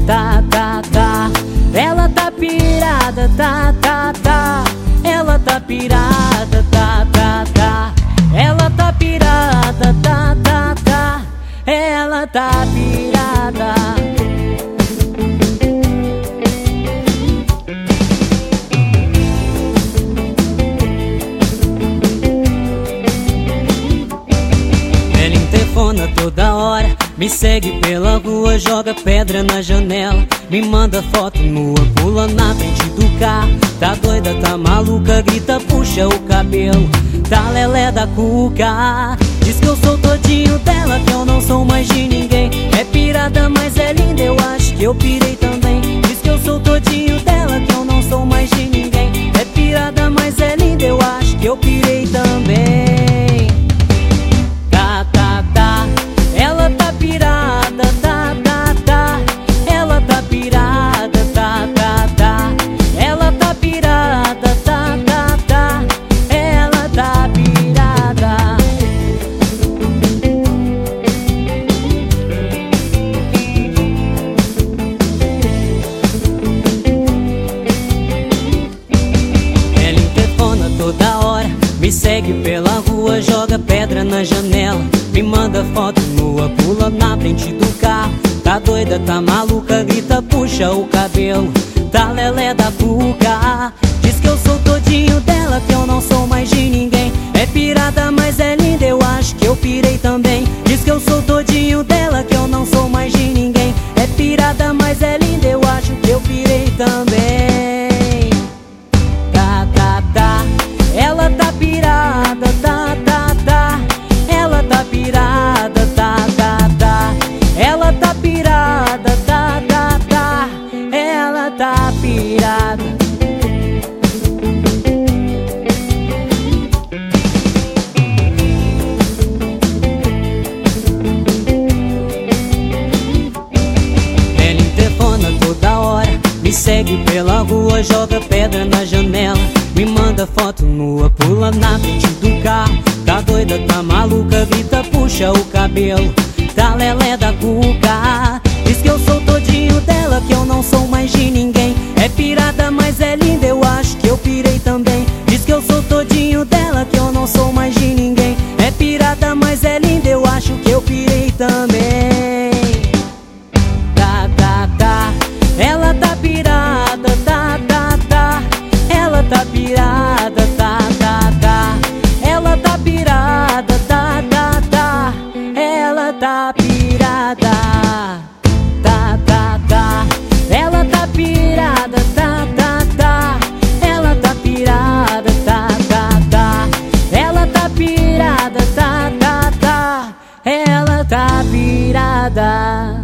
tá, tá, tá. Ela tá pirada, tá, tá, tá. Ela tá pirada, tá, tá, tá. Ela tá pirada, tá, tá, tá. Ela tá pirada. Ela interfona toda hora, me segue pela rua, joga pedra na janela, me manda foto nua, pula na frente do carro. Tá doida, tá maluca, grita, puxa o cabelo, tá lelé da cuca. Diz que eu sou todinho dela, que eu não sou mais de ninguém. É pirada, mas é linda, eu acho que eu pirei também. Diz que eu sou todinho dela, que eu não sou mais de ninguém. É pirada, mas é linda, eu acho que eu pirei também. Tá, tá, tá. Ela tá pirada, tá, tá, tá. Ela tá pirada, tá, tá, tá. Ela tá pirada, tá, tá, tá. Ela tá pirada. Ela interfona toda hora, me segue pela rua, joga pedra na janela, me manda foto nua, pula na frente do carro. Tá doida, tá maluca, grita, puxa o cabelo, tá lelé da cuca. Diz que eu sou todinho dela, que eu não sou mais de ninguém. É pirada, mas é linda, eu acho que eu pirei também. Diz que eu sou todinho dela, que eu não sou mais de ninguém. É pirada, mas é linda, eu acho que eu pirei também. Tá, tá, tá. Ela tá pirada, tá, tá, tá. Ela tá pirada, tá, tá, tá. Ela tá pirada, tá, tá, tá. Ela tá pirada. Ela interfona toda hora, me segue pela rua, joga pedra na janela, me manda foto nua, pula na frente do carro. Tá doida, tá maluca, grita, puxa o cabelo, tá lelé da cuca. Diz que eu sou todinho dela, que eu não sou mais de ninguém. É pirada, mas é linda, eu acho que eu pirei também. Diz que eu sou todinho dela, que eu não sou mais de ninguém. É pirada, mas é linda, eu acho que eu pirei também. Tá, tá, tá. Ela tá pirada, tá, tá, tá. Ela tá pirada, tá, tá, tá. Ela tá pirada, tá, tá, tá. Ela tá pirada. Tá, tá, tá. Ela tá pirada, tá, tá, tá. Ela tá pirada, tá, tá, tá. Ela tá pirada, tá, tá, tá. Ela tá pirada.